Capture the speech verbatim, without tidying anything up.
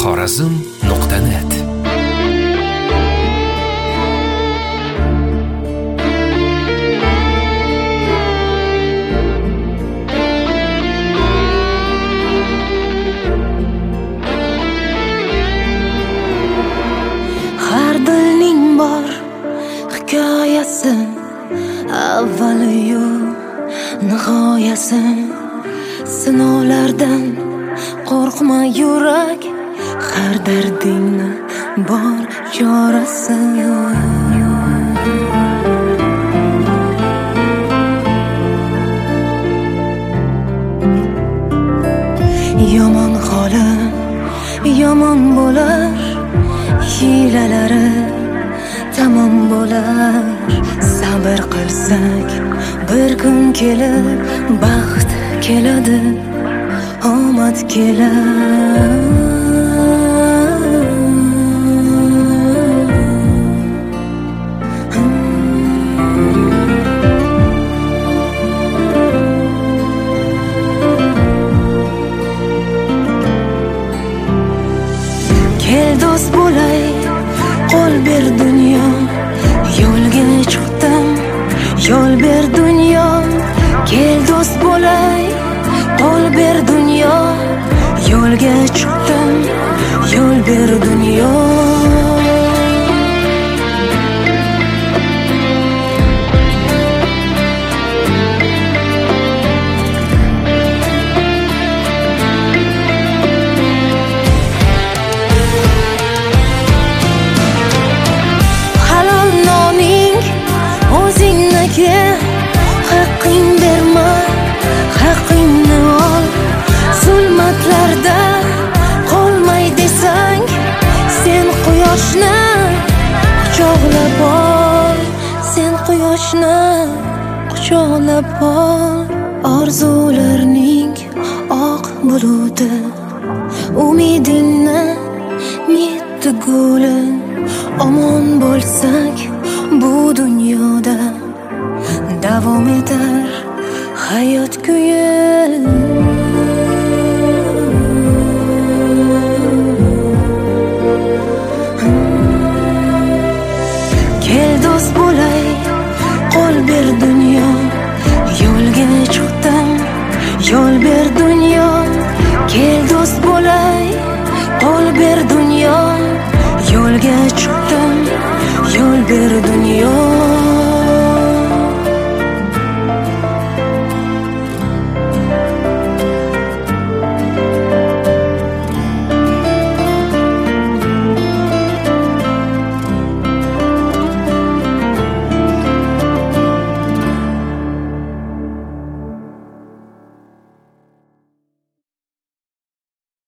xorazm nuqta net. Har dilning bor hikoyasi, avvaliyu nihoyasi. Sinovlardan qo'rqma yurak, har dardingni bor chorasi. Yomon holi yomon bo'lar, hiylalari tamom bo'lar. Sabr qilsak bir kun kelib baxt keladi, omad keladi. Kel do'st bo'lay, qo'l ber dunyo, yo'lga chiqdim, yo'l ber dunyo. Kel do'st bo'lay, qo'l ber dunyo, yo'lga chiqdim, yo'l ber dunyo. Haqqing berma, haqqingni ol. Zulmatlarda qolmay desang, sen quyoshni quchoqlab ol. Sen quyoshni quchoqlab ol. Orzularning oq buluti, umidingni yetti guli. Omon bo'lsak bu dunyoda, davom etar hayot kuyi. Kel do'st bo'lay, qo'l ber dunyo, yo'lga chiqdim, yo'l ber dunyo. Kel do'st bo'lay, qo'l ber dunyo, yo'lga chiqdim, yo'l ber dunyo.